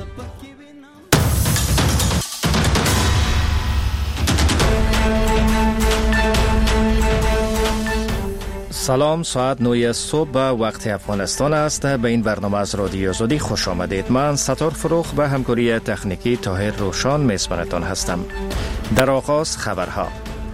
سلام، ساعت 9 صبح به وقت افغانستان است. به این برنامه از رادیو آزادی خوش آمدید. من ستار فروخ به همکاری تکنیکی طاهر روشان میزبانتان هستم. در آغاز خبرها.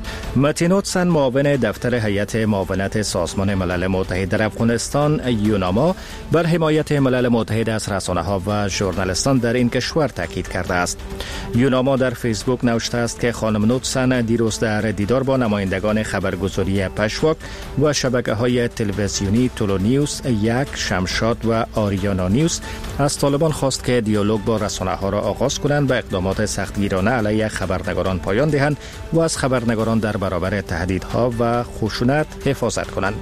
متین اوتسن، معاون دفتر هیئت معاونت سازمان ملل متحد در افغانستان یوناما، بر حمایت ملل متحد از رسانه‌ها و ژورنالیستان در این کشور تاکید کرده است. یوناما در فیسبوک نوشته است که خانم اوتسن دیروز در دیدار با نمایندگان خبرگزاری پشواک و شبکه‌های تلویزیونی تولو نیوز، یک، شمشاد و آریانا نیوز از طالبان خواست که دیالوگ با رسانه‌ها را آغاز کنند و اقدامات سختگیرانه علیه خبرنگاران پایان دهند و از خبرنگاران در برابر تهدیدها و خشونت حفاظت کنند.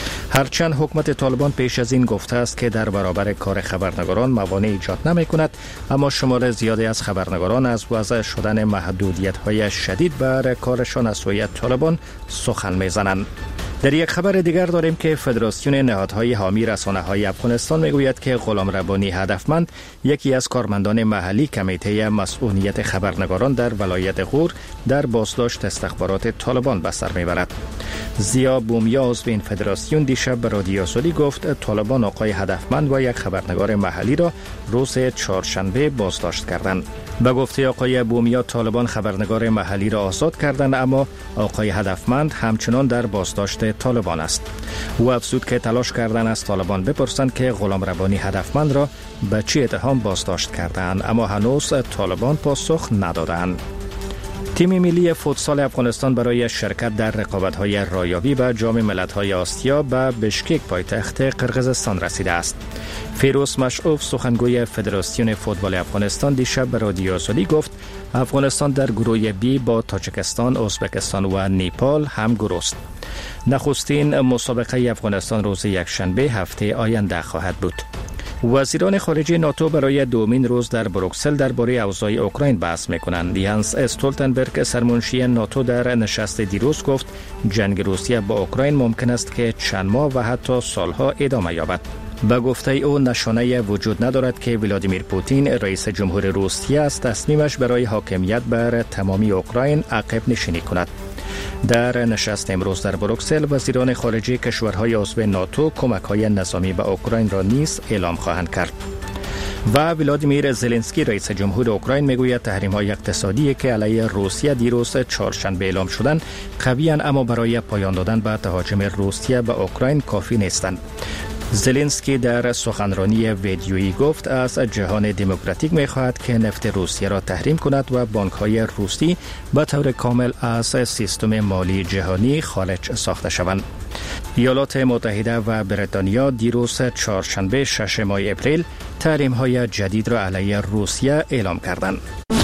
هرچند حکومت طالبان پیش از این گفته است که در برابر کار خبرنگاران موانع ایجاد نمی کند، اما شمار زیادی از خبرنگاران از وضع شدن محدودیت‌های شدید بر کارشان از سوی طالبان سخن می‌زنند. در یک خبر دیگر داریم که فدراسیون نهادهای حامی رسانه‌های افغانستان میگوید که غلام ربانی هدفمند، یکی از کارمندان محلی کمیته مسئولیت خبرنگاران در ولایت غور، در بازداشت استخبارات طالبان به سر میبرد. زیا بومیا عضو این فدراسیون دیشب به رادیو آزادی گفت طالبان آقای هدفمند و یک خبرنگار محلی را روز چهارشنبه بازداشت کردند. به گفته آقای بومیا طالبان خبرنگار محلی را آزاد کردند، اما آقای هدفمند همچنان در بازداشت طالبان است. او افزود که تلاش کردند از طالبان بپرسند که غلام ربانی هدفمند را به چه اتهام بازداشت کردند، اما هنوز طالبان پاسخ ندادند. تیم ملی فوتسال افغانستان برای شرکت در رقابت‌های رایابی به جام ملت‌های آسیا به بشکک پایتخت قرقیزستان رسیده است. فیروز مشعوف، سخنگوی فدراسیون فوتبال افغانستان، دیشب به رادیو آزادی گفت افغانستان در گروه بی با تاجیکستان، ازبکستان و نیپال هم گروه است. نخستین مسابقه افغانستان روز یکشنبه هفته آینده خواهد بود. وزیران خارجه ناتو برای دومین روز در بروکسل درباره اوضاع اوکراین بحث می‌کنند. یانس استولتنبرگ، سرمنشی ناتو، در نشست دیروز گفت جنگ روسیه با اوکراین ممکن است که چند ماه و حتی سالها ادامه یابد. به گفته او نشانه وجود ندارد که ولادیمیر پوتین، رئیس جمهور روسیه، از تصمیمش برای حاکمیت بر تمامی اوکراین عقب نشینی کند. در نشست امروز در بروکسل، وزیران خارجه کشورهای عضو ناتو کمک‌های نظامی به اوکراین را نیز اعلام خواهند کرد. و ولادیمیر زلنسکی، رئیس جمهور اوکراین، میگوید تحریم‌های اقتصادی که علیه روسیه دیروز چهارشنبه اعلام شدند قوی‌اند، اما برای پایان دادن به تهاجم روسیه به اوکراین کافی نیستند. زلنسکی در سخنرانی ویدیویی گفت از جهان دموکراتیک می‌خواهد که نفت روسیه را تحریم کند و بانک‌های روسی به طور کامل از سیستم مالی جهانی خارج ساخته شوند. ایالات متحده و بریتانیا دیروز چهارشنبه 6 ماه اپریل تحریم‌های جدید را علیه روسیه اعلام کردند.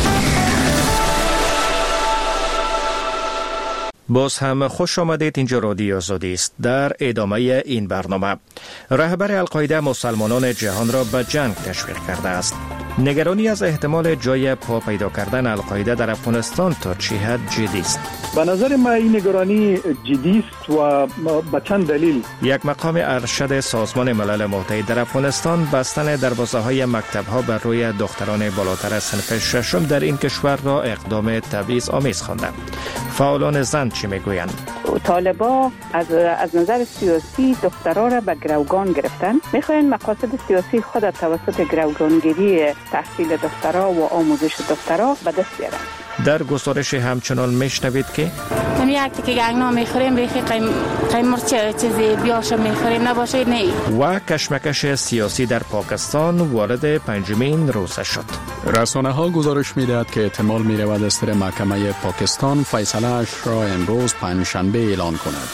باز هم خوش آمدید. اینجا رادیو آزادی است. در ادامه این برنامه، رهبر القاعده مسلمانان جهان را به جنگ تشویق کرده است. نگرانی از احتمال جای پا پیدا کردن القاعده در افغانستان تا چه حد جدی است؟ به نظر من این نگرانی جدی است و به چند دلیل. یک مقام ارشد سازمان ملل متحد در افغانستان بستن دروازه‌های مکتب‌ها بر روی دختران بالاتر از صنف ششم در این کشور را اقدام تبعیض‌آمیز خوانده. فعالان زن چی میگویند؟ طالبا از نظر سیاسی دخترها را به گروگان گرفتن، میخواین مقاصد سیاسی خود توسط گروگانگیری تحصیل دخترها و آموزش دخترها به دست بیارن. در گزارش همچنان میشنوید که من یک تیکه گنگنا میخوریم بیخی قیمر چیزی بیاشم میخوریم نباشه نه. و کشمکش سیاسی در پاکستان وارد 5مین روزه شد. رسانه ها گزارش میدهد که احتمال میرود دستور محکمه پاکستان فیصله اش را امروز پنجشنبه اعلان کند.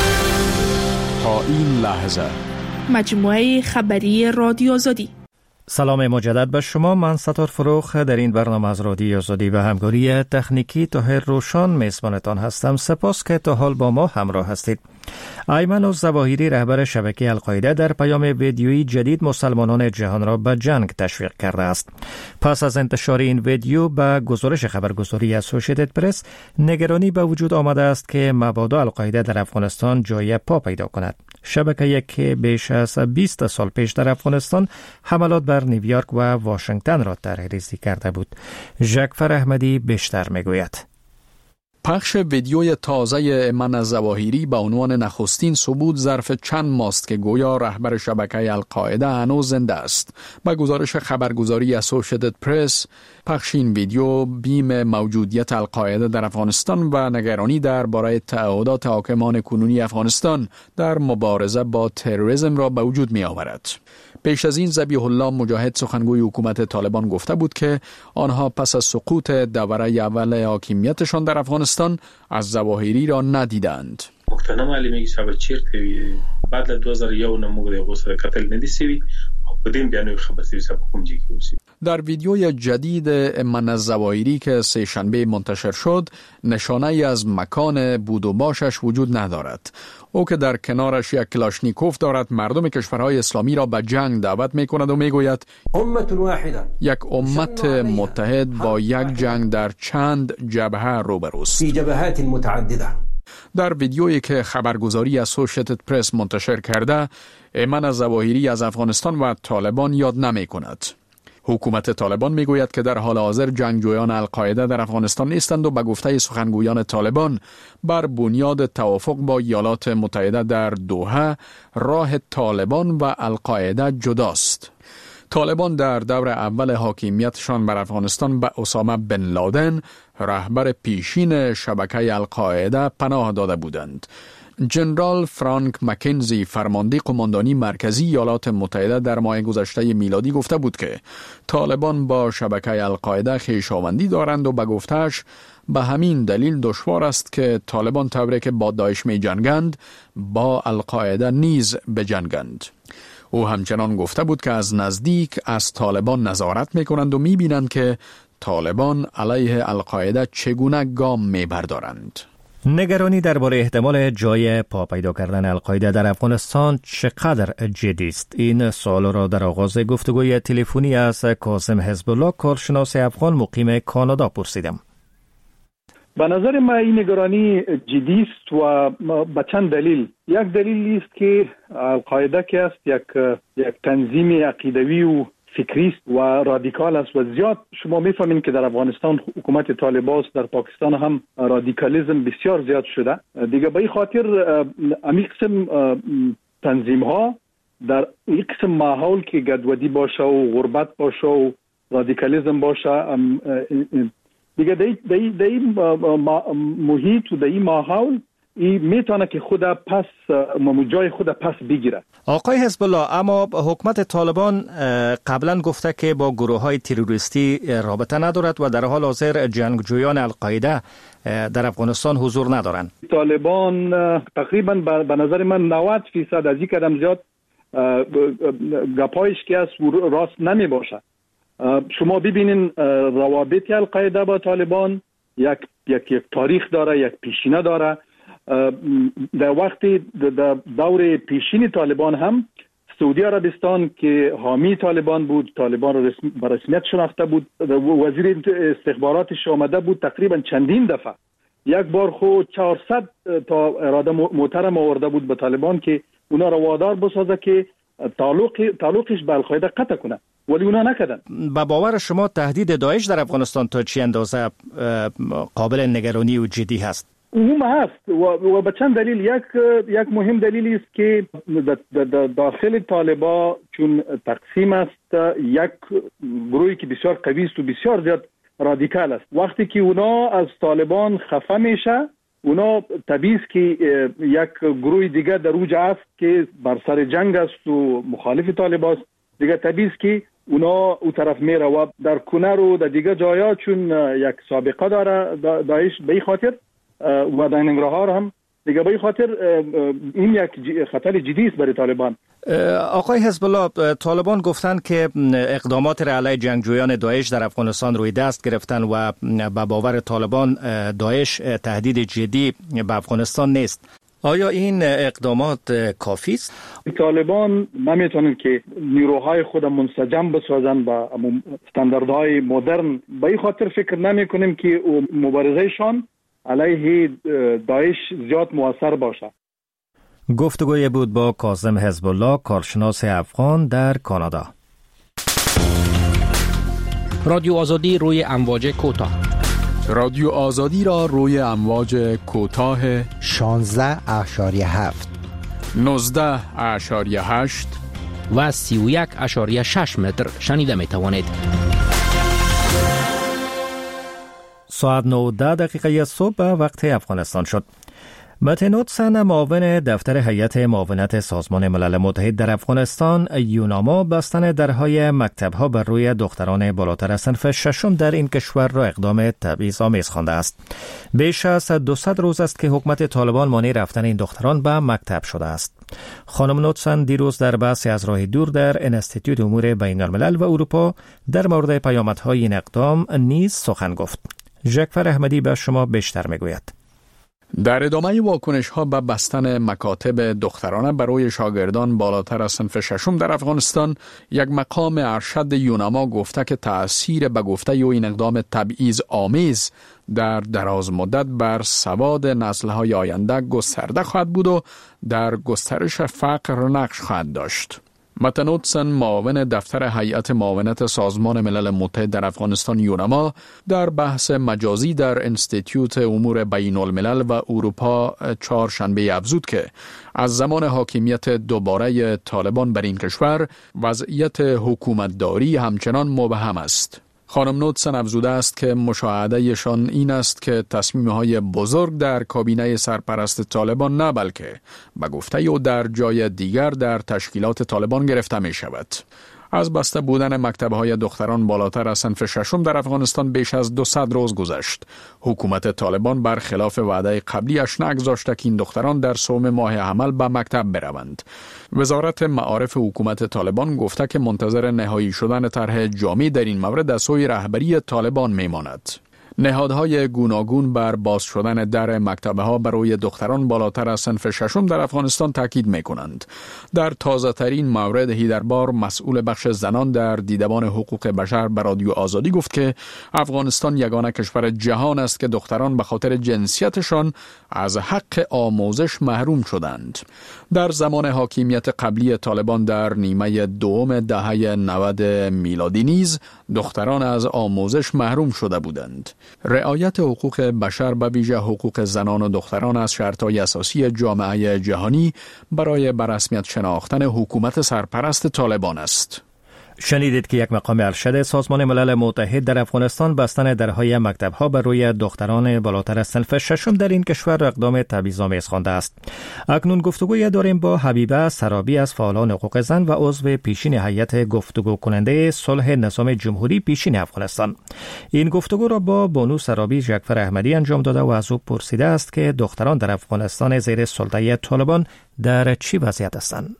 تا این لحظه مجموعه خبری رادیو آزادی. سلام مجدد به شما. من ستار فروخ در این برنامه از رادیو آزادی و همکاری تکنیکی طاهر روشان میزبانتان هستم. سپاس که تا حال با ما همراه هستید. ایمن الظواهری رهبر شبکه القاعده در پیام ویدیویی جدید مسلمانان جهان را به جنگ تشویق کرده است. پس از انتشار این ویدیو به گزارش خبرگزاری اسوسییتد پرس نگرانی به وجود آمده است که مبادا القاعده در افغانستان جای پا پیدا کند. شبکه که بیش از 20 سال پیش در افغانستان حملات بر نیویورک و واشنگتن را طرح‌ریزی کرده بود. ژکفر احمدی بیشتر میگوید. پخش ویدیوی تازه ایمن الظواهری با عنوان نخستین ثبوت ظرف چند ماست که گویا رهبر شبکه القاعده هنوز زنده است. با گزارش خبرگزاری اسوسییتد پرس، پخش این ویدیو بیم موجودیت القاعده در افغانستان و نگرانی درباره تعهدات حاکمان کنونی افغانستان در مبارزه با تروریسم را به وجود می آورد. پیش از این ذبیح الله مجاهد سخنگوی حکومت طالبان گفته بود که آنها پس از سقوط دوره اول حاکمیتشان در افغانستان از ظواهری را ندیدند. مختنه معلومه که شب چیرته بعد 2001 نموده غسر قتل ندیسیوی بدین بیانوی خبرسی سب حکومجی که اوسی. در ویدیوی جدید ایمن الظواهری که سه شنبه منتشر شد نشانه ای از مکان بود و باشش وجود ندارد. او که در کنارش یک کلاشنیکوف دارد مردم کشورهای اسلامی را به جنگ دعوت می کند و می گوید یک امت متحد با یک جنگ در چند جبهه روبروست. فی جبهات متعدده. در ویدیویی که خبرگزاری اسوسییتد پرس منتشر کرده، ایمن الظواهری از افغانستان و طالبان یاد نمی کند. حکومت طالبان می گوید که در حال حاضر جنگجویان القاعده در افغانستان نیستند و به گفته سخنگویان طالبان بر بنیاد توافق با ایالات متحده در دوحه راه طالبان و القاعده جداست. طالبان در دور اول حاکمیتشان بر افغانستان به اسامه بن لادن رهبر پیشین شبکه القاعده پناه داده بودند. جنرال فرانک مکنزی فرمانده قماندانی مرکزی ایالات متحده در ماه گذشته میلادی گفته بود که طالبان با شبکه القاعده خویشاوندی دارند و به گفتهش به همین دلیل دشوار است که طالبان طوری که با داعش می جنگند با القاعده نیز بجنگند. او همچنان گفته بود که از نزدیک از طالبان نظارت می کنند و می بینند که طالبان علیه القاعده چگونه گام می بردارند. نگرانی درباره احتمال جای پا پیدا کردن القاعده در افغانستان چقدر جدی است؟ این سوال را در آغاز گفتگوی تلفنی از کاظم حزب الله کارشناس افغان مقیم کانادا پرسیدم. به نظر من این نگرانی جدی است و به چند دلیل. یک دلیل است که القاعده که است یک تنظیم عقیدوی و فکری است و رادیکال است و زیاد شما میفهمین که در افغانستان حکومت طالبان در پاکستان هم رادیکالیسم بسیار زیاد شده. دیگه به این خاطر امی قسم تنظیم ها در این قسم ماحول که گدودی باشه و غربت باشه و رادیکالیسم باشه دیگه در این محیط و در این ماحول این میتونه که خود پس جای خود پس بگیره. آقای حزب الله، اما حکومت طالبان قبلا گفته که با گروه های تروریستی رابطه ندارد و در حال حاضر جنگجویان القاعده در افغانستان حضور ندارند. طالبان تقریبا به نظر من 90% از این قدم زیاد گپایش که از راست نمی باشه. شما ببینین روابط القاعده با طالبان یک تاریخ داره، یک پیشینه داره. در وقتی در دور پیشین طالبان هم سعودی عربستان که حامی طالبان بود، طالبان را به رسمیت شناخته بود، وزیر استخباراتش آمده بود تقریبا چندین دفعه. یک بار خود 400 تا اراده محترم آورده بود به طالبان که اونا را وادار بسازه که تعلقش به القاعده قطع کنه، ولی اونا نکردن. با باور شما تهدید داعش در افغانستان تا چه اندازه قابل نگرانی و جدی هست؟ اون هست و به چند دلیل. یک مهم دلیل است که داخل طالبان چون تقسیم است، یک گروهی که بسیار قوی است و بسیار زیاد رادیکال است. وقتی که اونا از طالبان خفه میشه، اونا طبیعی است که یک گروه دیگه در اوج است که بر سر جنگ است و مخالف طالبان است، دیگه طبیعی است که اونا او طرف میره و در کنر و در دیگه جایا چون یک سابقه داره داعش به این خاطر و در ننگرهار هم دیگه به خاطر این یک خطر جدی است برای طالبان. آقای حزب الله، طالبان گفتند که اقدامات را علیه جنگجویان داعش در افغانستان روی دست گرفتن و به باور طالبان داعش تهدید جدی به افغانستان نیست. آیا این اقدامات کافی است؟ طالبان نمیتونن که نیروهای خود منسجم بسازن با استانداردهای مدرن. به این خاطر فکر نمی کنیم که مبارزهشان علیه داعش زیاد مؤثر باشه. گفتگوی بود با کاظم حزب الله، کارشناس افغان در کانادا. رادیو آزادی روی امواج کوتاه. رادیو آزادی را روی امواج کوتاه 16.7 19.8 و 31.6 متر شنیده می توانید. ساعت 9:10 صبح وقت افغانستان شد. متن نوتسن، معاون دفتر هیئت معاونت سازمان ملل متحد در افغانستان یوناما، بستن درهای مکتب‌ها بر روی دختران بالاتر از صنف ششم در این کشور را اقدام تبعیض‌آمیز خوانده است. بیش از 200 روز است که حکومت طالبان مانع رفتن این دختران به مکتب شده است. خانم نوتسن دیروز در بحثی از راه دور در انستیتوت امور بین‌الملل و اروپا در مورد پیامدهای این اقدام نیز سخن گفت. ژکفر احمدی به شما بیشتر میگوید. در ادامه واکنش ها به بستن مکاتب دخترانه برای شاگردان بالاتر از صنف ششم در افغانستان، یک مقام ارشد یوناما گفته که تأثیر به گفته این اقدام تبعیض آمیز در دراز مدت بر سواد نسل‌های آینده گسترده خواهد بود و در گسترش فقر نقش خواهد داشت. متن نوتسن، معاون دفتر هیئت معاونت سازمان ملل متحد در افغانستان یوناما، در بحث مجازی در انستیتوت امور بین الملل و اروپا چهارشنبه افزود که از زمان حاکمیت دوباره طالبان بر این کشور وضعیت حکومتداری همچنان مبهم است. خانم نوتسن افزوده است که مشاهدهشان این است که تصمیم‌های بزرگ در کابینه سرپرست طالبان نه بلکه به گفته او در جای دیگر در تشکیلات طالبان گرفته می شود. از بسته بودن مکتب‌های دختران بالاتر از صنف ششم در افغانستان بیش از 200 روز گذشت. حکومت طالبان برخلاف وعده قبلیش نگذاشته که این دختران در صوم ماه حمل به مکتب بروند. وزارت معارف حکومت طالبان گفته که منتظر نهایی شدن طرح جامع در این مورد از سوی رهبری طالبان میماند. نهادهای گوناگون بر باز شدن در مکتب‌ها برای دختران بالاتر از صنف ششم در افغانستان تاکید می‌کنند. در تازه‌ترین مورد هیدربار، مسئول بخش زنان در دیدبان حقوق بشر به رادیو آزادی گفت که افغانستان یگانه کشور جهان است که دختران به خاطر جنسیتشان از حق آموزش محروم شدند. در زمان حاکمیت قبلی طالبان در نیمه دوم دهه 90 میلادی نیز دختران از آموزش محروم شده بودند. رعایت حقوق بشر به ویژه حقوق زنان و دختران از شرط‌های اساسی جامعه جهانی برای به رسمیت شناختن حکومت سرپرست طالبان است. شنیدید که یک مقام ارشد سازمان ملل متحد در افغانستان بستن درهای مکتب‌ها بر روی دختران بالاتر از صنف ششم در این کشور اقدام تبعیض‌آمیز خوانده است. اکنون گفتگوی داریم با حبیبه سرابی از فعالان حقوق زن و عضو پیشین هیئت گفتگو کننده صلح نظام جمهوری پیشین افغانستان. این گفتگو را با بانو سرابی ژکفر احمدی انجام داده و از او پرسیده است که دختران در افغانستان زیر سلطه طالبان در چه وضعیت هستند؟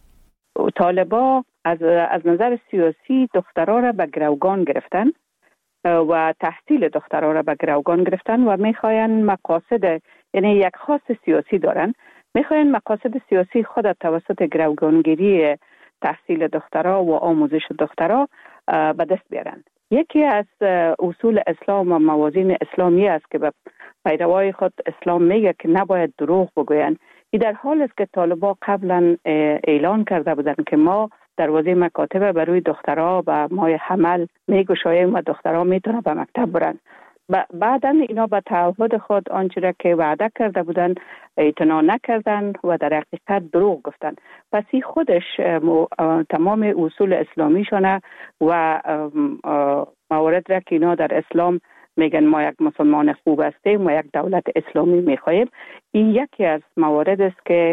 طالبان از نظر سیاسی دخترها را به گروگان گرفتن و تحصیل دخترها را به گروگان گرفتن و میخواین مقاصد، یعنی یک خواست سیاسی دارن، میخواین مقاصد سیاسی خود توسط گروگانگیری تحصیل دخترها و آموزش دخترها به دست بیارن. یکی از اصول اسلام و موازین اسلامی است که به پیروای خود اسلام میگه که نباید دروغ بگوین. این در حال است که طالبان قبلا اعلان کرده بودند که ما دروازه مکاتب برای دخترها و ماه حمل میگشاییم و دخترها میتونن به مکتب برن. بعدا اینا به تعهد خود آنچه را که وعده کرده بودند اعتنا نکردن و در حقیقت دروغ گفتن. پس این خودش تمام اصول اسلامیشانه و موارد را که اینا در اسلام میگن ما یک مسلمان خوب هستیم و یک دولت اسلامی میخواهیم. این یکی از موارد است که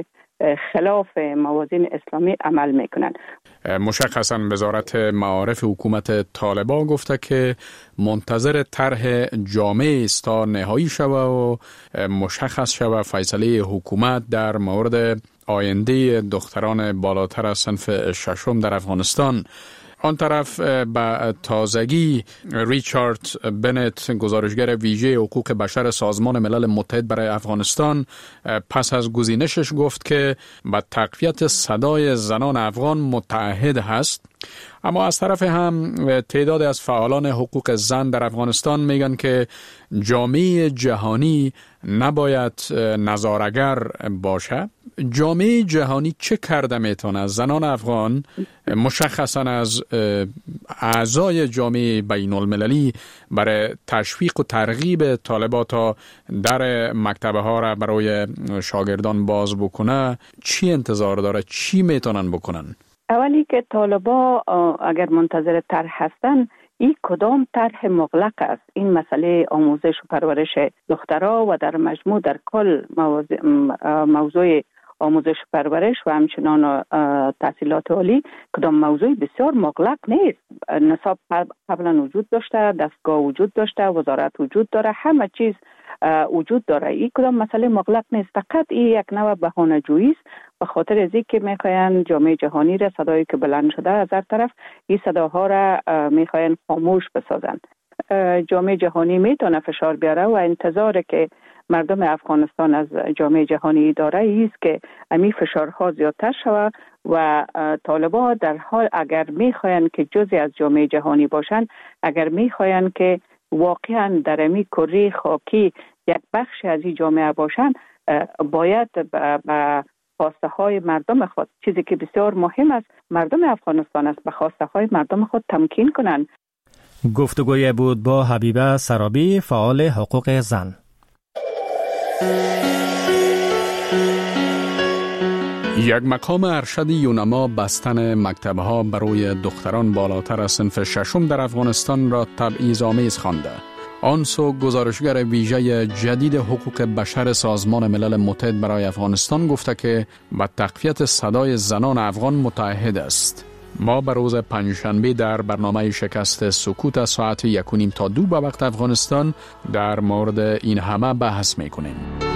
خلاف موازین اسلامی عمل میکنن. مشخصاً وزارت معارف حکومت طالبان گفته که منتظر طرح جامع است تا نهایی شوه و مشخص شوه فیصله حکومت در مورد آینده دختران بالاتر از صنف ششم در افغانستان. آن طرف به تازگی ریچارد بنت، گزارشگر ویژه حقوق بشر سازمان ملل متحد برای افغانستان، پس از گزینشش گفت که به تقویت صدای زنان افغان متعهد هست. اما از طرف هم تعداد از فعالان حقوق زن در افغانستان میگن که جامعه جهانی نباید نظاره‌گر باشه. جامعه جهانی چه کرده میتونه زنان افغان، مشخصا از اعضای جامعه بین المللی، برای تشویق و ترغیب طالبات تا در مکتبه ها را برای شاگردان باز بکنه؟ چی انتظار داره؟ چی میتونن بکنن؟ اولی که طالبا اگر منتظر طرح هستن، این کدام طرح مغلق است؟ این مسئله آموزش و پرورش دخترها و در مجموع در کل موضوع آموزش و پرورش و همچنان تحصیلات عالی کدام موضوع بسیار مغلق نیست. نصاب قبلا وجود داشته، دستگاه وجود داشته، وزارت وجود داره، همه چیز وجود داره. این کدام مسئله مغلق نیست، فقط این یک نوع بهانه‌جویی است به خاطر از اینکه میخواین جامعه جهانی را، صدایی که بلند شده از هر طرف، این صداها را میخواین خاموش بسازن. جامعه جهانی میتونه فشار بیاره و انتظاره که مردم افغانستان از جامعه جهانی داره ایست که امی فشارها زیادتر شوه و طالبان در حال اگر میخواین که جزئی از جامعه جهانی باشن، اگر میخواین که واقعا در امی کره خاکی یک بخش از این جامعه باشن، باید به خواسته های مردم خود، چیزی که بسیار مهم است مردم افغانستان است، به خواسته های مردم خود تمکین کنند. گفتگوی بود با حبیبه سرابی، فعال حقوق زن. یک مقام ارشد یونما بستن مکتبه ها برای دختران بالاتر از صنف ششم در افغانستان را تبعیض‌آمیز خوانده. آن سو گزارشگر ویژه جدید حقوق بشر سازمان ملل متحد برای افغانستان گفته که به تقویت صدای زنان افغان متعهد است. ما به روز پنجشنبه در برنامه شکست سکوت از ساعت 1:30 تا 2 به وقت افغانستان در مورد این همه بحث میکنیم.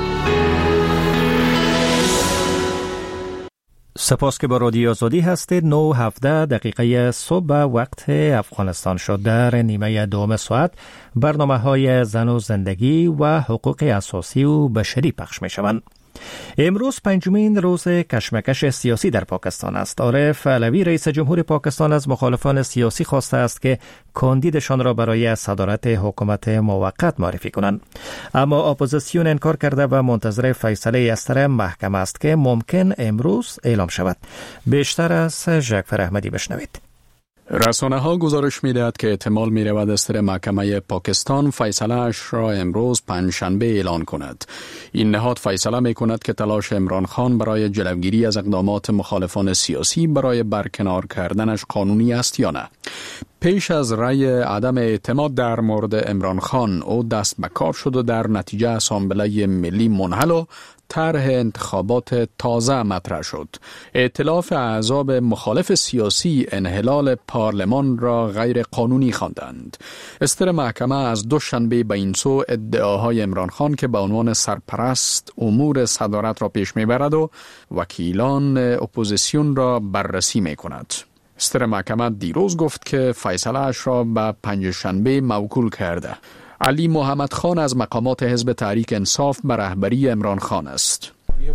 سپاس که با رادیو آزادی هستید. 9:17 صبح وقت افغانستان شد. در نیمه دوم ساعت برنامه های زن و زندگی و حقوق اساسی و بشری پخش می شوند. امروز پنجمین روز کشمکش سیاسی در پاکستان است. عارف علوی رئیس جمهور پاکستان از مخالفان سیاسی خواسته است که کاندیدشان را برای صدارت حکومت موقت معرفی کنند. اما اپوزیسیون انکار کرده و منتظر فیصله از طرف محکمه است که ممکن امروز اعلام شود. بیشتر از جعفر احمدی بشنوید. رسانه ها گزارش می دهد که احتمال می رود استر محکمه پاکستان فیصله اش را امروز پنجشنبه اعلان کند. این نهاد فیصله می کند که تلاش عمران خان برای جلوگیری از اقدامات مخالفان سیاسی برای برکنار کردنش قانونی است یا نه. پیش از رأی عدم اعتماد در مورد عمران خان او دست به کار شد و در نتیجه اسامبله ملی منحل و طرح انتخابات تازه مطرح شد. ائتلاف احزاب مخالف سیاسی انحلال پارلمان را غیر قانونی خواندند. استر محکمه از دوشنبه به این سو ادعاهای عمران خان که به عنوان سرپرست امور صدارت را پیش میبرد و وکیلان اپوزیسیون را بررسی میکند. استر محکمه دیروز گفت که فیصله اش را به پنجشنبه موکول کرده. علی محمد خان از مقامات حزب تحریک انصاف به رهبری عمران خان است.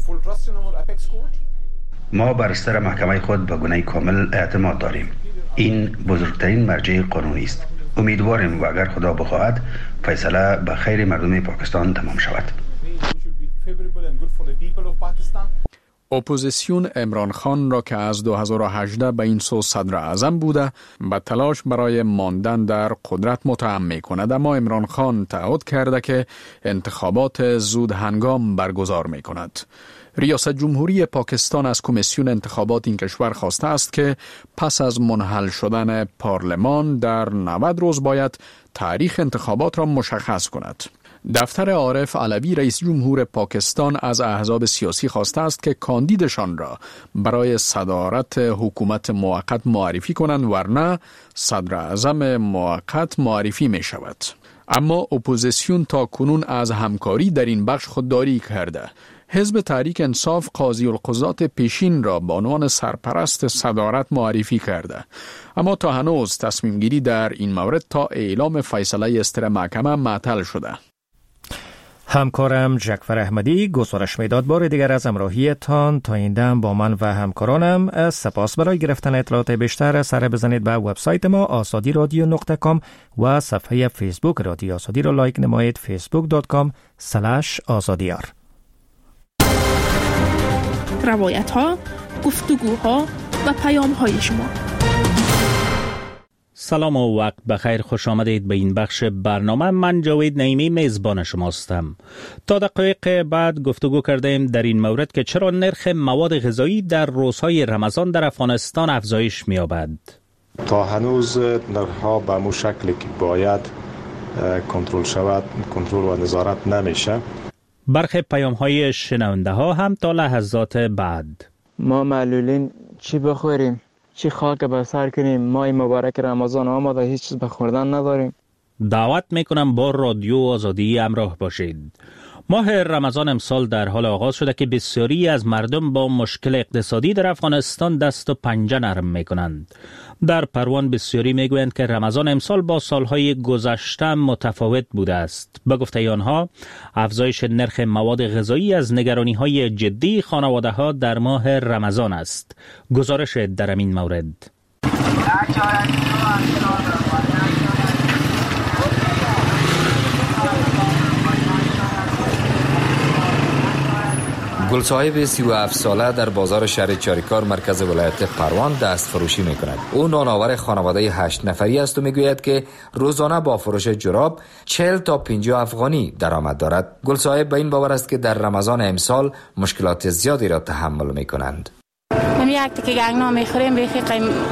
ما بر استر محکمه خود به گونه کامل اعتماد داریم. این بزرگترین مرجع قانونی است. امیدواریم و اگر خدا بخواهد فیصله به خیر مردم پاکستان تمام شود. اپوزیسیون عمران خان را که از 2018 به این سو صدر اعظم بوده به تلاش برای ماندن در قدرت متهم می کند، اما عمران خان تعهد کرده که انتخابات زود هنگام برگزار می کند. ریاست جمهوری پاکستان از کمیسیون انتخابات این کشور خواسته است که پس از منحل شدن پارلمان در 90 روز باید تاریخ انتخابات را مشخص کند. دفتر عارف علوی رئیس جمهور پاکستان از احزاب سیاسی خواسته است که کاندیدشان را برای صدارت حکومت موقت معرفی کنند، ورنه صدر اعظم موقت معرفی می شود. اما اپوزیسیون تا کنون از همکاری در این بخش خودداری کرده. حزب تحریک انصاف قاضی القضات پیشین را به عنوان سرپرست صدارت معرفی کرده، اما تا هنوز تصمیم گیری در این مورد تا اعلام فیصله استر محکمه معطل شده. همکارم جعفر احمدی گزارش میداد. بار دیگر از همراهیتان تا این دم با من و همکارانم سپاس. برای گرفتن اطلاعات بیشتر سر بزنید به وبسایت ما azadiradio.com و صفحه فیسبوک رادیو آزادی را لایک نمایید facebook.com/azadiyar. روایت ها، گفتگوها و پیام های شما. سلام و وقت بخیر، خوش آمدید به این بخش برنامه. من جاوید نعیمی میزبان شماستم. تا دقایق بعد گفتگو کردیم در این مورد که چرا نرخ مواد غذایی در روزهای رمضان در افغانستان افزایش می‌یابد. تا هنوز نرخ‌ها به مو شکلی که باید کنترل شود کنترل و نظارت نمیشه. برخی پیام‌های شنونده ها هم تا لحظات بعد. ما معلولین چی بخوریم؟ چی خاک به سر کنیم؟ ماه مبارک رمضان آمده، هیچ چیز به خوردن نداریم. دعوت میکنم با رادیو آزادی همراه باشید. ماه رمضان امسال در حال آغاز شده که بسیاری از مردم با مشکل اقتصادی در افغانستان دست و پنجه نرم میکنند. در پروان بسیاری میگویند که رمضان امسال با سالهای گذشته متفاوت بوده است. به گفته آنها افزایش نرخ مواد غذایی از نگرانی‌های جدی خانواده‌ها در ماه رمضان است. گزارش در این مورد. گلصاحب 37 ساله در بازار شهر چاریکار مرکز ولایت پروان دست فروشی می کند. او نانآور خانواده 8 نفری است و می گوید که روزانه با فروش جراب 40 تا 50 افغانی درآمد دارد. گلصاحب به این باور است که در رمضان امسال مشکلات زیادی را تحمل می کنند. یک تکی گنگنا میخوریم بیخی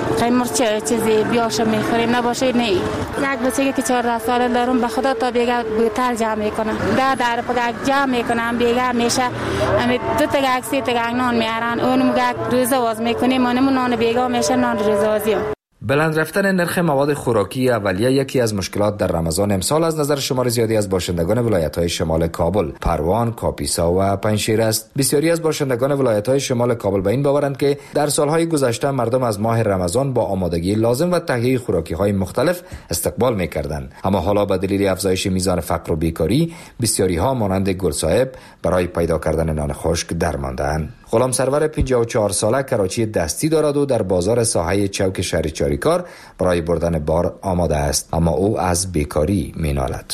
قیمرچه چیزی بیاش میخوریم، نباشه نه. یک بچگی که 14 ساله دارم به خدا تا بیگه بوتل جمع میکنم، در پاک جمع میکنم، بیگه میشه امی 2 تا 3 تا گنگنا میارن، اونم گک روزه واز میکنیم، منم نان بیگه میشه نان روزه وازی. بلند رفتن نرخ مواد خوراکی اولیه یکی از مشکلات در رمضان امسال از نظر شمار زیادی از باشندگان ولایت‌های شمال کابل، پروان، کاپیسا و پنجشیر است. بسیاری از باشندگان ولایت‌های شمال کابل به این باورند که در سالهای گذشته مردم از ماه رمضان با آمادگی لازم و تهیه خوراکی‌های مختلف استقبال می‌کردند، اما حالا به دلیل افزایش میزان فقر و بیکاری بسیاری‌ها مانند گلصاحب برای پیدا کردن نان خشک درمانده‌اند. غلام سرور 54 ساله کراچی دستی دارد و در بازار ساحه چوک شهر چاریکار برای بردن بار آماده است، اما او از بیکاری مینالد.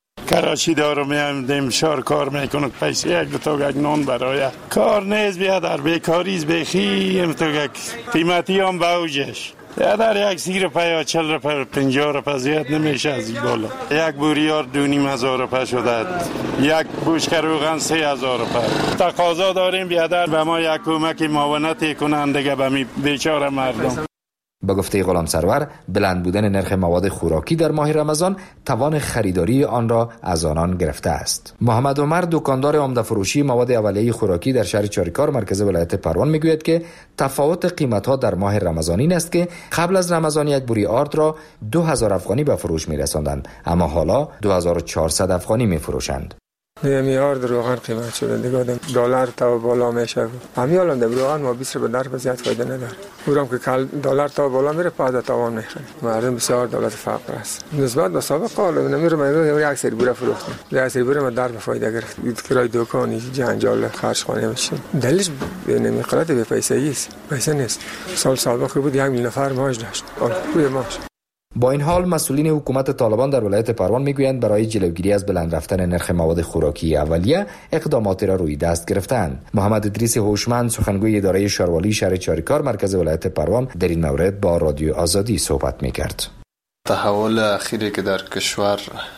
کراچی دارم دمشار کار میکنه، پیسه 1 تا نان برای کار نیست، بیا در بیکاری است، بخی تو قیمتی هم باوجش در 1 روپیه 40 روپیه 50 روپیه زیاد نمیشه از این بالا. 1 بوریار 2,500 روپیه شده، 1 بوشک روغن 3,000 روپیه. تقاضا داریم بیادر به ما یک کمک معاونت کنند دیگه به می بیچاره مردم. به گفته غلام سرور بلند بودن نرخ مواد خوراکی در ماه رمضان توان خریداری آن را از آنان گرفته است. محمد عمر دکاندار عمده فروشی مواد اولیه خوراکی در شهر چاریکار مرکز ولایت پروان میگوید که تفاوت قیمت‌ها در ماه رمضان این است که قبل از رمضان 1 بوری آرد را 2000 افغانی به فروش می‌رساندند، اما حالا 2400 افغانی می‌فروشند. نمیار روغن قیمت شده دیگه دلار تا بالا میشه. همیالان در روغن ما 20 به در زیاد فایده نداره. اونم که دلار تا بالا میره پاده تاوان میخره. مردم بسیار دولت فقر است. نسبت به سابق حالا نمیره من یک سری بوره فروختم. یک سری بوره من در به فایده گرفت. کرای دکانی جنجال خرج خانه میشه. دلیلش نمیخره به پیسه است. پیسه نیست. سال سابق بود 1 میلیون نفر معاش داشت. روی معاش. با این حال مسئولین حکومت طالبان در ولایت پروان میگویند برای جلوگیری از بلند رفتن نرخ مواد خوراکی اولیه اقداماتی را روی دست گرفتند. محمد ادریس هوشمند سخنگوی اداره شاروالی شهر چاریکار مرکز ولایت پروان در این مورد با رادیو آزادی صحبت میکرد. تحول اخیری که در کشور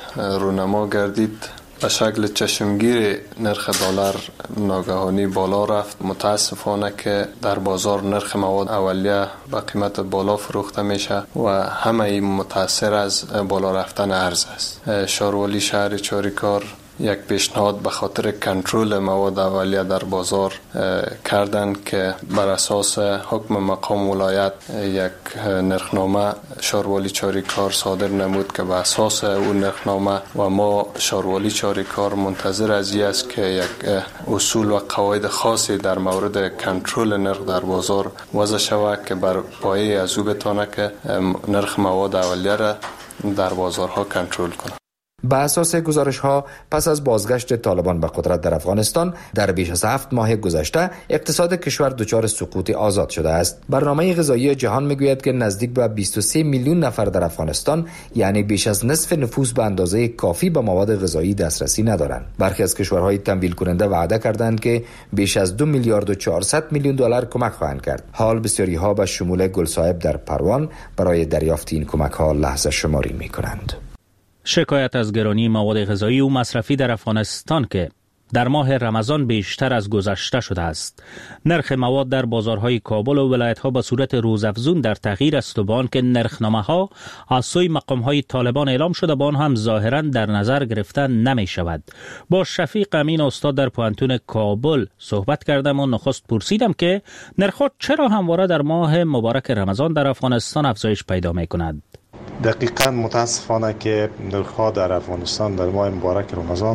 رونما گردید به شکل چشمگیر نرخ دلار ناگهانی بالا رفت. متاسفانه که در بازار نرخ مواد اولیه به قیمت بالا فروخته میشه و همه این متاثر از بالا رفتن ارز است. شاروالی شهر چاریکار یک پیشنهاد به خاطر کنترل مواد اولیه در بازار کردند که بر اساس حکم مقام ولایت یک نرخنامه شاروالی چاری کار صادر نمود که به اساس اون نرخنامه و ما شاروالی چاری کار منتظر از این است که یک اصول و قواعد خاصی در مورد کنترل نرخ در بازار وضع شود که بر پایه از او بتونه که نرخ مواد اولیه را در بازارها کنترل کنه. بر اساس گزارش‌ها پس از بازگشت طالبان به قدرت در افغانستان در بیش از 7 ماه گذشته اقتصاد کشور دچار سقوط آزاد شده است. برنامه غذایی جهان میگوید که نزدیک به 23 میلیون نفر در افغانستان یعنی بیش از نصف نفوس به اندازه کافی به مواد غذایی دسترسی ندارند. برخی از کشورهای تمویل کننده وعده کردند که بیش از 2 میلیارد و 400 میلیون دلار کمک خواهند کرد. حال بسیاری‌ها به شمول گلصاحب در پروان برای دریافت این کمک‌ها لحظه شماری می‌کنند. شکایت از گرانی مواد غذایی و مصرفی در افغانستان که در ماه رمضان بیشتر از گذشته شده است. نرخ مواد در بازارهای کابل و ولایت‌ها به صورت روزافزون در تغییر است و با آنکه نرخنامه‌ها از سوی مقام‌های طالبان اعلام شده با آن هم ظاهراً در نظر گرفته نمی‌شود. با شفیق امین استاد در پوهنتون کابل صحبت کردم و نخست پرسیدم که نرخ‌ها چرا همواره در ماه مبارک رمضان در افغانستان افزایش پیدا می‌کند. دقیقاً متاسفانه که نرخ‌ها در افغانستان در ماه مبارک رمضان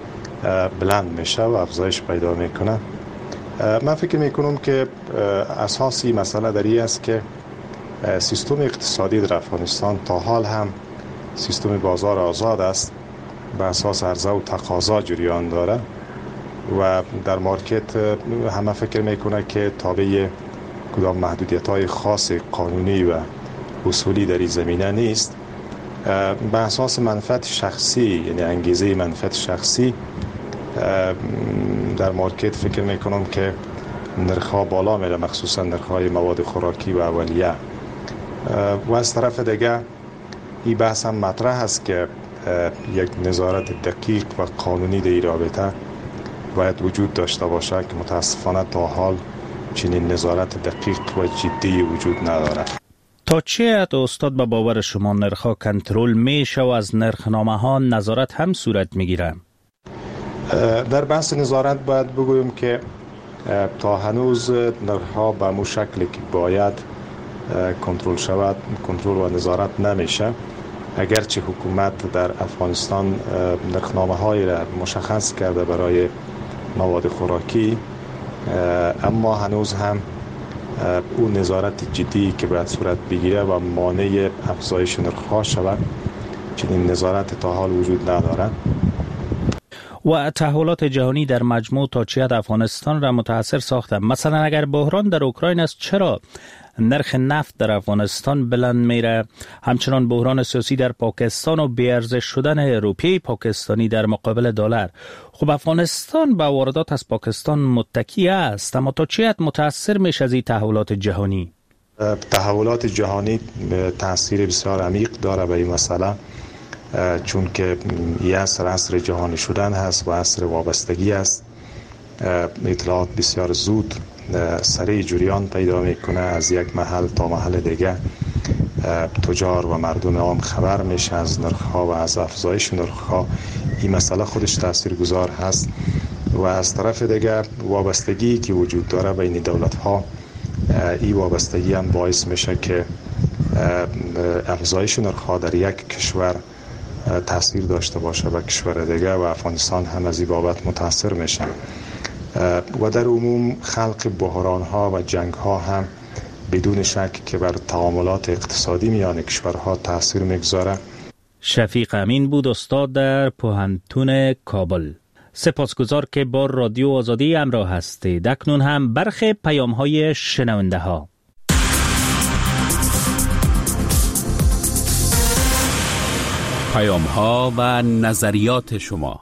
بلند میشه و افزایش پیدا میکنه. من فکر میکنم که اساسی مسئله در این است که سیستم اقتصادی در افغانستان تا حال هم سیستم بازار آزاد است، به اساس عرضه و تقاضا جریان داره و در مارکت همه فکر میکنه که تابع کدام محدودیت‌های خاص قانونی و اصولی در این زمینه نیست. به اساس منفعت شخصی، یعنی انگیزه منفعت شخصی در مارکت فکر میکنم که نرخ‌ها بالا میره، مخصوصا نرخ‌های مواد خوراکی و اولیه. و از طرف دیگه این بحث هم مطرح است که یک نظارت دقیق و قانونی در این رابطه باید وجود داشته باشه که متاسفانه تا حال چنین نظارت دقیق و جدی وجود نداره. تا چه حد استاد به باور شما نرخ‌ها کنترل میشه و از نرخنامه‌ها نظارت هم صورت میگیره؟ در بحث نظارت باید بگویم که تا هنوز نرخ‌ها به مو شکلی که باید کنترل شود کنترل و نظارت نمیشه. اگرچه حکومت در افغانستان نرخنامه‌هایی را مشخص کرده برای مواد خوراکی، اما هنوز هم اون نظارت جدی که باید صورت بگیره و مانع افزایش نرخ‌ها شود چنین نظارت تا حال وجود نداره. و تحولات جهانی در مجموع تا چه حد افغانستان را متاثر ساخته؟ مثلا اگر بحران در اوکراین است چرا نرخ نفت در افغانستان بلند میره؟ همچنان بحران سیاسی در پاکستان و بی‌ارزش شدن روپیه پاکستانی در مقابل دلار. خب افغانستان با واردات از پاکستان متکی است، اما تا چه حد متاثر میشه از این تحولات جهانی؟ تحولات جهانی تاثیر بسیار عمیق داره به این مسئله، چون که این عصر جهانی شدن هست و عصر وابستگی است. اطلاعات بسیار زود سریع جریان پیدا میکنه، از یک محل تا محل دیگه تجار و مردم عام خبر میشه از نرخ‌ها و از افزایش نرخ‌ها. این مسئله خودش تاثیرگذار هست و از طرف دیگه وابستگی که وجود داره بین دولت‌ها، این وابستگی هم باعث میشه که افزایش نرخ‌ها در یک کشور تاثیر داشته باشه و کشور دیگه و افغانستان هم از این بابت متاثر میشه. و در عموم خلق بحران‌ها و جنگ‌ها هم بدون شک که بر تعاملات اقتصادی میان کشورها تاثیر میگذاره. شفیق امین بود، استاد در پوهنتون کابل. سپاسگزار که با رادیو آزادی همراه هستید. اکنون هم برخی پیام‌های شنونده‌ها. پیام‌ها و نظریات شما.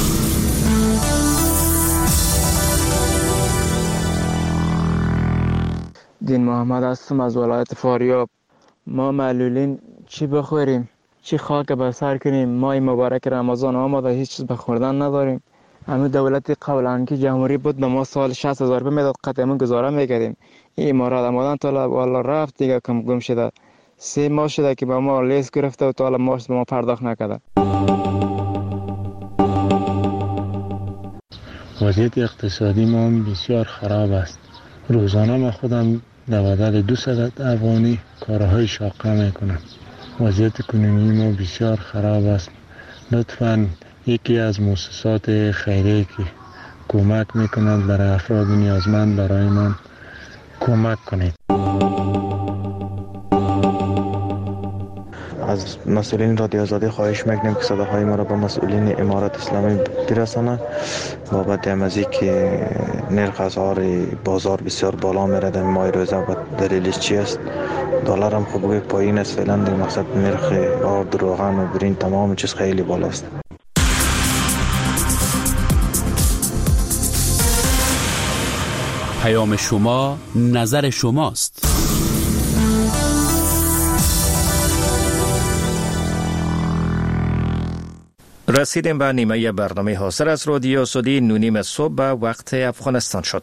دین محمد هستم از ولایت فاریاب. ما معلولین چی بخوریم؟ چی خاک به سر کنیم؟ ماه مبارک رمضان آمده، هیچ چیز به خوردن نداریم. همه دولت قبلا که جمهوری بود به ما سال 60,000 روپیه میداد، قطعا گزاره میکردیم. این امارات آمدن تا والا رفت دیگه، کم گم شده. 3 ماه شده که با ما لیست گرفته و تا حالا ماش به ما پرداخت نکرده. وضعیت اقتصادی ما بسیار خراب است. روزانه من خودم در بدل 200 افغانی کارهای شاقه میکنم. وضعیت کنونی ما بسیار خراب است. لطفاً یکی از مؤسسات خیریه که کمک میکنند برای افراد نیازمند برای من کمک کنید. از مسئولین رادیو آزادی خواهش میکنیم که صداهای ما را به مسئولین امارت اسلامی برسانند بابت امازی که نرخ اسعار بازار بسیار بالا میره در ماه روزه و دلیلش چی است؟ دلار هم خوب پایین است فعلا، در مقصد نرخ آرد، روغن و برین تمام چیز خیلی بالا است. پیام شما نظر شماست. رسیدیم به نیمه برنامه حاصل از رادیو آزادی. 9:30 صبح به وقت افغانستان شد.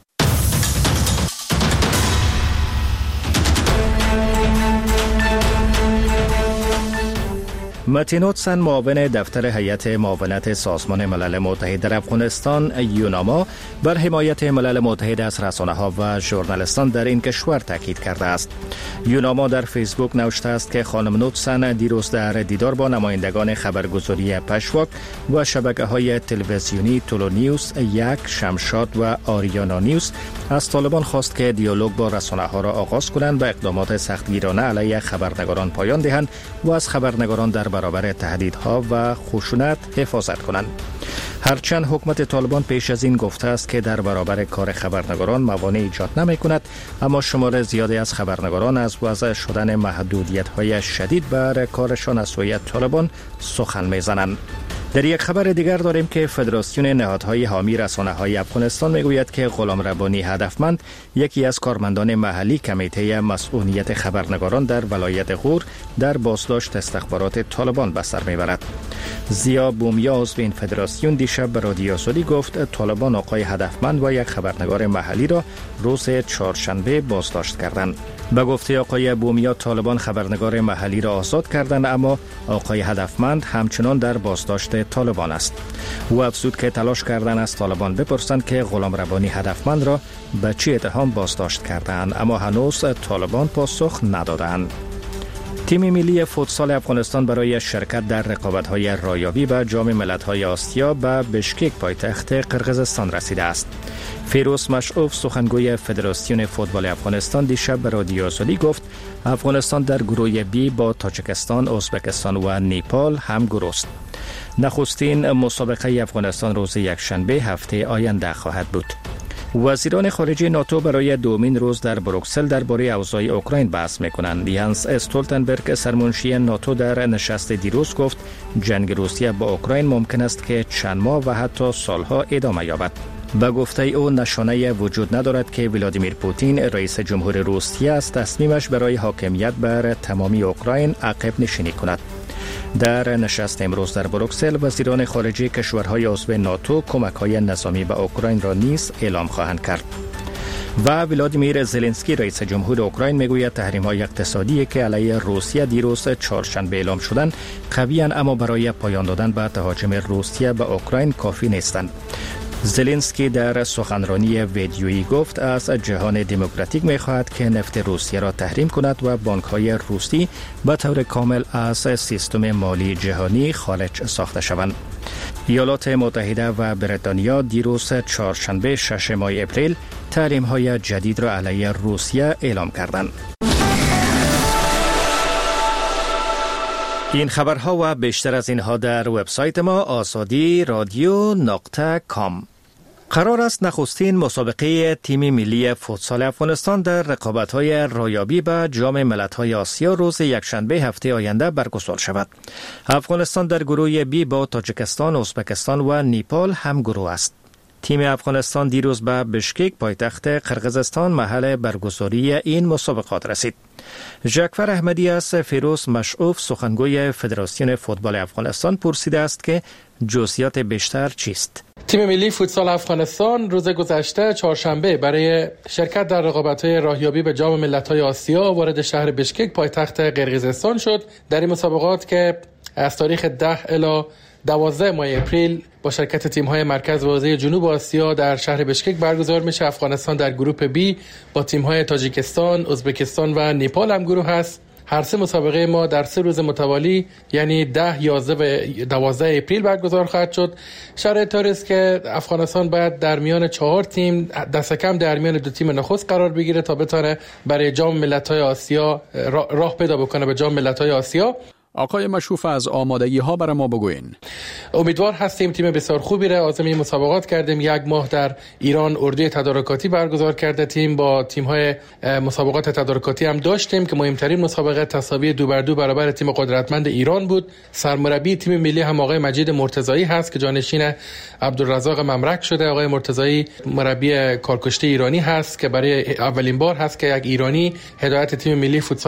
متین هودسن، معاون دفتر هیئت معاونت سازمان ملل متحد در افغانستان یوناما، بر حمایت ملل متحد از رسانه‌ها و ژورنالیستان در این کشور تاکید کرده است. یوناما در فیسبوک نوشته است که خانم هودسن دیروز در دیدار با نمایندگان خبرگزاری پشواک و شبکه‌های تلویزیونی تولو نیوز، یک، شمشاد و آریانا نیوز از طالبان خواست که دیالوگ با رسانه‌ها را آغاز کنند و اقدامات سختگیرانه علیه خبرنگاران پایان دهند و از خبرنگاران در برابر تهدیدها و خشونت حفاظت کنند. هرچند حکومت طالبان پیش از این گفته است که در برابر کار خبرنگاران موانع ایجاد نمی کند، اما شمار زیادی از خبرنگاران از وضع شدن محدودیت‌های شدید بر کارشان از سوی طالبان سخن می‌زنند. در یک خبر دیگر داریم که فدراسیون نهادهای حامی رسانه‌های افغانستان میگوید که غلام ربانی هدفمند، یکی از کارمندان محلی کمیته مسئولیت خبرنگاران در ولایت غور، در بازداشت استخبارات طالبان به سر میبرد. زیا بومیا عضو این فدراسیون دیشب به رادیو آزادی گفت طالبان آقای هدفمند و یک خبرنگار محلی را روز چهارشنبه بازداشت کردند. به گفته آقای بومیا طالبان خبرنگار محلی را آزاد کردند، اما آقای هدفمند همچنان در بازداشت طالبان است. او افزود که تلاش کردند از طالبان بپرسند که غلام ربانی هدفمند را به چه اتهام بازداشت کردند، اما هنوز طالبان پاسخ ندادند. تیم ملی فوتسال افغانستان برای شرکت در رقابت‌های رایابی به جام ملت‌های آسیا به بشکک پایتخت قرقیزستان رسیده است. فیروز مشعوف، سخنگوی فدراسیون فوتبال افغانستان، دیشب به رادیو آزادی گفت افغانستان در گروه بی با تاجیکستان، ازبکستان و نیپال هم گروه است. نخستین مسابقه افغانستان روز یکشنبه هفته آینده خواهد بود. وزیران خارجه ناتو برای دومین روز در بروکسل درباره اوضاع اوکراین بحث می‌کنند. یانس استولتنبرگ، سرمنشی ناتو، در نشست دیروز گفت جنگ روسیه با اوکراین ممکن است که چند ماه و حتی سالها ادامه یابد. به گفته او نشانه وجود ندارد که ولادیمیر پوتین، رئیس جمهور روسیه، از تصمیمش برای حاکمیت بر تمامی اوکراین عقب نشینی کند. در نشست امروز در بروکسل، وزیران خارجه کشورهای عضو ناتو کمک‌های نظامی به اوکراین را نیز اعلام خواهند کرد. و ولادیمیر زلنسکی، رئیس جمهور اوکراین، میگوید تحریم‌های اقتصادی که علیه روسیه دیروز چهارشنبه اعلام شدند قوی‌اند، اما برای پایان دادن به تهاجم روسیه به اوکراین کافی نیستند. زلنسکی در سخنرانی ویدیویی گفت از جهان دموکراتیک می‌خواهد که نفت روسیه را تحریم کند و بانک‌های روسی به طور کامل از سیستم مالی جهانی خارج ساخته شوند. ایالات متحده و بریتانیا دیروز چهارشنبه 6 ماه اپریل تحریم‌های جدید را علیه روسیه اعلام کردند. این خبرها و بیشتر از اینها در وبسایت ما azadi.radio.com. قرار است نخستین مسابقه تیم ملی فوتسال افغانستان در رقابت‌های رایابی به جام ملت‌های آسیا روز یکشنبه هفته آینده برگزار شود. افغانستان در گروه بی با تاجیکستان، ازبکستان و نیپال هم گروه است. تیم افغانستان دیروز به بشکک پایتخت قرقیزستان محل برگزاری این مسابقات رسید. ژاکفر احمدی از فیروز مشعوف، سخنگوی فدراسیون فوتبال افغانستان، پرسیده است که جزئیات بیشتر چیست؟ تیم ملی فوتسال افغانستان روز گذشته چهارشنبه برای شرکت در رقابت‌های راهیابی به جام ملت‌های آسیا وارد شهر بشکک پایتخت قرقیزستان شد. در این مسابقات که از تاریخ 10 الی 12 ماه اپریل با شرکت تیم‌های مرکز و حوزه جنوب آسیا در شهر بشکک برگزار میشه. افغانستان در گروه بی با تیم‌های تاجیکستان، ازبکستان و نیپال هم گروه هست. هر سه مسابقه ما در 3 روز متوالی یعنی 10، 11 و 12 اپریل برگزار خواهد شد. شرایط طوری است که افغانستان باید در میان 4 تیم دست کم در میان 2 تیم نخست قرار بگیره تا بتونه برای جام ملت‌های آسیا راه پیدا بکنه به جام ملت‌های آسیا. آقای مشوف از آمادگی ها برای ما بگوین. امیدوار هستیم، تیم بسیار خوبی را عازم این مسابقات کردیم. 1 ماه در ایران اردوی تدارکاتی برگزار کرده، تیم با تیم‌های مسابقات تدارکاتی هم داشتیم که مهمترین مسابقه تساوی 2-2 برابر تیم قدرتمند ایران بود. سرمربی تیم ملی هم آقای مجید مرتضایی هست که جانشین عبدالرزاق ممرک شده. آقای مرتضایی مربی کارکشته ایرانی هست که برای اولین بار هست که یک ایرانی هدایت تیم ملی فوتسال